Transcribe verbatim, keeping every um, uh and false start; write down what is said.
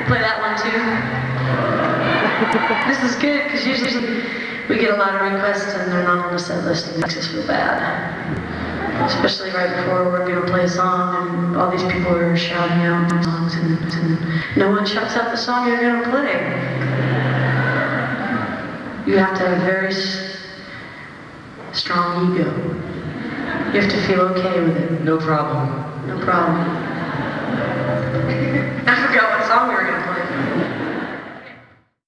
play that one too? This is good, because usually we get a lot of requests and they're not on the set list, and it makes us feel bad. Especially right before we're going to play a song and all these people are shouting out songs and, and no one shouts out the song you're going to play. You have to have a very s- strong ego. You have to feel okay with it. No problem. No problem. I forgot what song we were going to play.